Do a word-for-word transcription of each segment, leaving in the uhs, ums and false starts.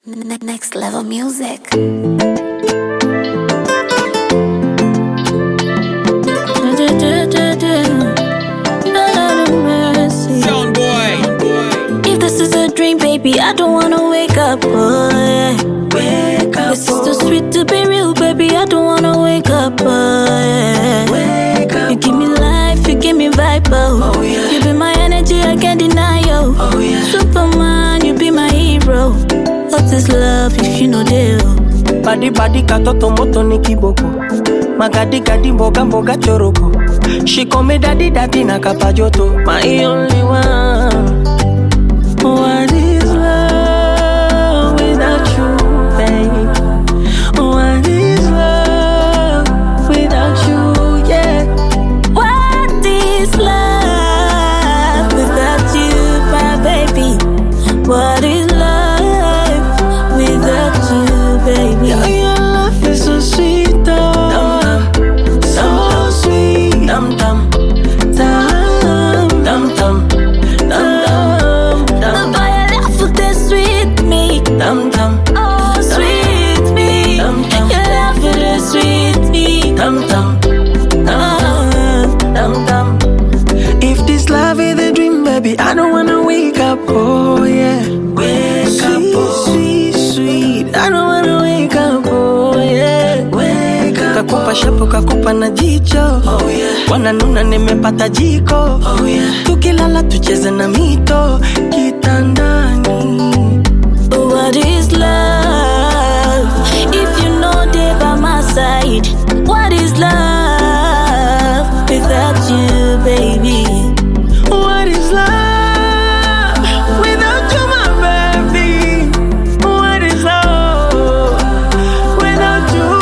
Next level music. Sound boy. If this is a dream, baby, I don't wanna wake up, oh yeah. Wake up, This is too sweet to be real, baby, I don't wanna wake up, oh yeah. wake up. You give me life, you give me vibe, oh, Oh, yeah. You be my energy, I can't deny, yo. Oh, yeah. Superman, you be my hero. What is love if you know deal? Badi badi katoto moto ni kiboko. Magadi gadi mboga mboga choroko. She call me daddy daddy na kapajoto. My only one. What is love without you, babe? What is love without you, yeah? What is love without you, my baby? What is love without you, baby? Yeah, your love is so sweet, oh. So sweet. Dum dum, Dum, dum dum, dum dum, Oh, boy, your love is so sweet me. dum dum, Oh, sweet me. Dum, dum. Your love is so sweet me. dum dum, Oh. dum dum. if this love is a dream, baby, I don't wanna wake up, oh yeah. Wake up, Sweet, oh. sweet, sweet, I don't wanna wake up, oh yeah. Wake up, Kakupa shapo, kakupa na jicho, oh yeah, wananuna nimepata jiko, oh yeah. tukilala tucheze na mito, kitandani. What is love if you know they by my side? What is love without you, baby? What is love without you, my baby? What is love without you?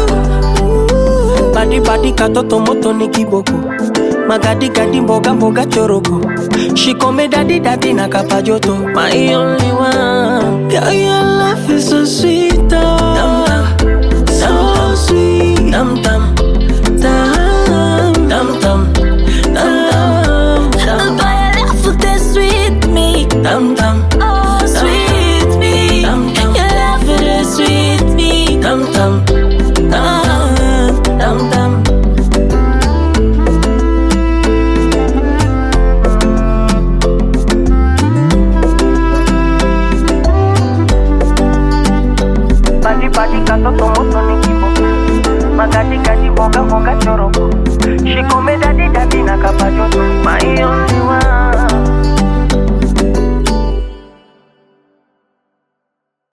Badi badi katoto moto ni kiboko. Magadi gadi mboga mboga choroko. She call me daddy daddy na kapajoto. My only one. Yeah, your love is so sweet, oh. Dum dum, So sweet. dum dum, Dum, dum dum, dum Oh, boy, your love is so sweet me. dum dum, Oh, sweet me. Dum, dum. Your love is so sweet me. dum dum, Oh. dum dum. Badi badi katoto moto ni kiboko. Magadi gadi mboga mboga choroko. She call me daddy daddy na kapajoto. My only one.